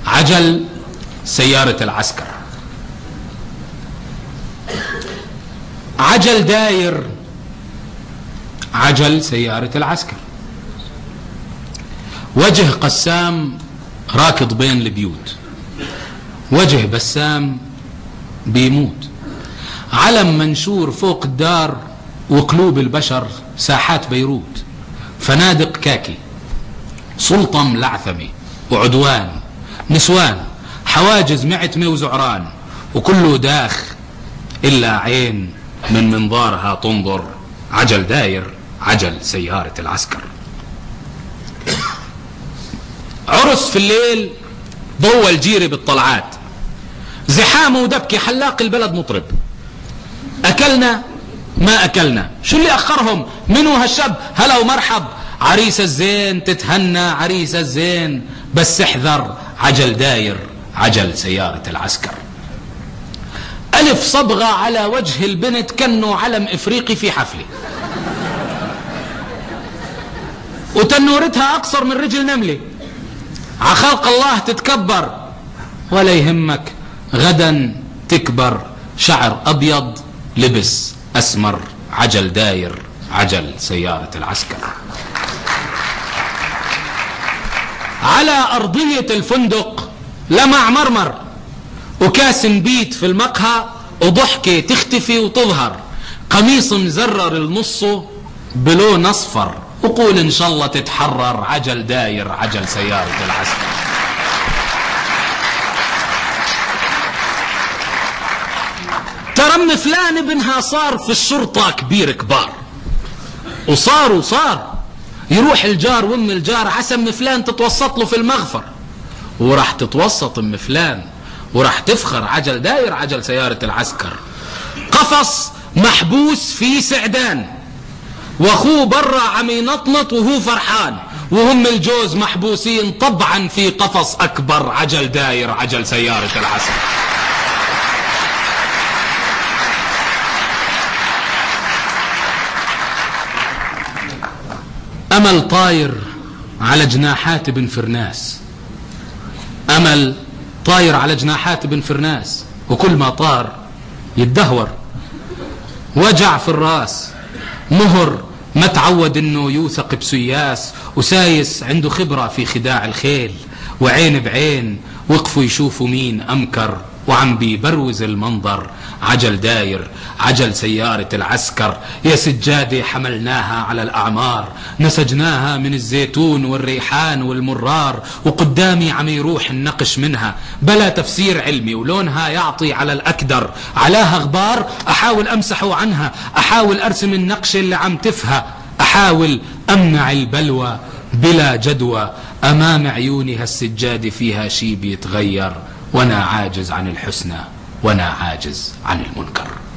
عجل سيارة العسكر. عجل داير عجل سيارة العسكر. وجه قسام راكض بين البيوت، وجه بسام بيموت. علم منشور فوق الدار وقلوب البشر ساحات بيروت. فنادق كاكي، سلطة ملعثمة وعدوان، نسوان حواجز معتمة وزعران، وكله داخ إلا عين من منظارها تنظر. عجل داير عجل سيارة العسكر. عرس في الليل ضوى الجيري بالطلعات، زحام ودبكي حلاق البلد مطرب. أكلنا ما أكلنا، شو اللي أخرهم؟ منو هالشب؟ هلا ومرحب. عريس الزين تتهنى عريس الزين، بس احذر عجل داير عجل سيارة العسكر. ألف صبغة على وجه البنت كأنه علم إفريقي في حفلة، وتنورتها أقصر من رجل نملة. عخلق الله تتكبر ولا يهمك، غدا تكبر. شعر أبيض لبس أسمر، عجل داير عجل سيارة العسكر. على أرضية الفندق لمع مرمر، وكاس بيت في المقهى، وضحكة تختفي وتظهر. قميص مزرر النص بلون أصفر، وقول إن شاء الله تتحرر. عجل داير عجل سيارة العسكر. ترى من فلان ابنها صار في الشرطة كبير كبار، وصار يروح الجار وام الجار عسى ام فلان تتوسط له في المغفر، وراح تتوسط ام فلان وراح تفخر. عجل داير عجل سيارة العسكر. قفص محبوس فيه سعدان، واخوه برا عم ينطنط وهو فرحان، وهم الجوز محبوسين طبعا في قفص اكبر. عجل داير عجل سيارة العسكر. أمل طاير على جناحات ابن فرناس، أمل طاير على جناحات ابن فرناس، وكل ما طار يتدهور. وجع في الراس، مهر ما تعود انه يوثق بسياس، وسايس عنده خبرة في خداع الخيل. وعين بعين وقفوا يشوفوا مين أمكر، وعم بيبروز المنظر. عجل داير عجل سيارة العسكر. يا سجادة حملناها على الأعمار، نسجناها من الزيتون والريحان والمرار، وقدامي عم يروح النقش منها بلا تفسير علمي، ولونها يعطي على الأكدر. علاها غبار أحاول أمسحه عنها، أحاول أرسم النقش اللي عم تفهى، أحاول أمنع البلوى بلا جدوى. أمام عيوني هالسجادة فيها شي بيتغير، وأنا عاجز عن الحسنى وأنا عاجز عن المنكر.